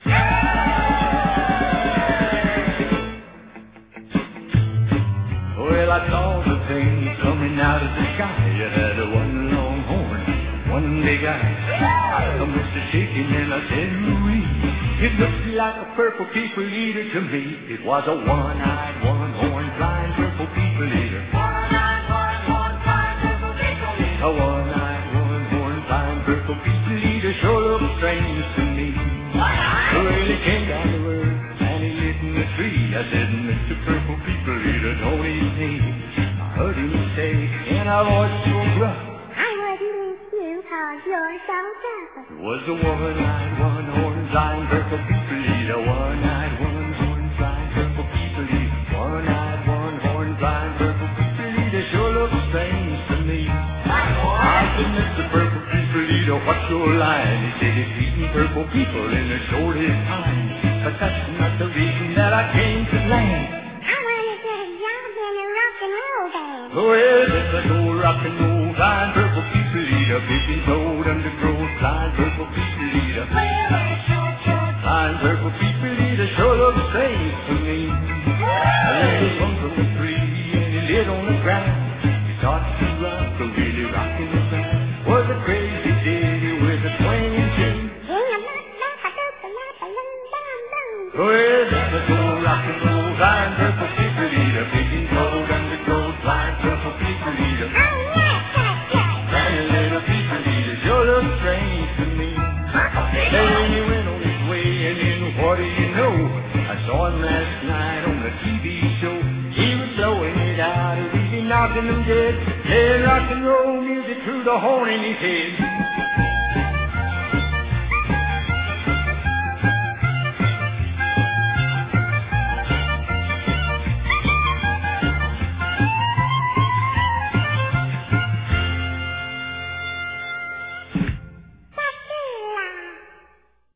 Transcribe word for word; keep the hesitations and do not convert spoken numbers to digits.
Well, I saw the thing coming out of the sky. It had a one long horn, one big eye. I must have shaken and I said, Marie, it looked like a purple people eater to me. It was a one-eyed, one-horned, flying purple people eater. One-eyed, one-horned, flying purple people eater. A one-eyed, one-horned, flying purple people eater sure looked strange to me. Well, he came down the road and he lit in the tree. I said, Mister Purple People Eater, don't eat me. I heard him say in a voice so gruff, I wouldn't eat you cause you're so tough. it was a one-eyed, one-horned, flying purple people eater. One-eyed, one-horned, flying purple people eater. One-eyed, one-horned, flying purple people eater sure looks strange to me. I said, Mister Purple People Eater, what's your line? He said, it's eating purple people in the shortest time. But that's not the reason that I came to land. I want to get a job in a rock and roll band. Well, there's a old rock and roll, flying purple people eater. Big and toad, undergrowth, flying purple people eater. Flying purple people eater sure looks strange to me. A little one from the tree and he lit on the ground. He started to rock, a really rocking the ground. Was a crazy ditty with a swinging tune. Well, there's a old rock and roll, flying purple people eater. Big and toad, undergrowth, flying purple people eater. Flying little people eater sure looks strange to me. Then when he went on his way, and then what do you know? I saw him last night on the T V show. He was blowing it out, he was knocking them dead, playing rock and roll music through the horn in his head.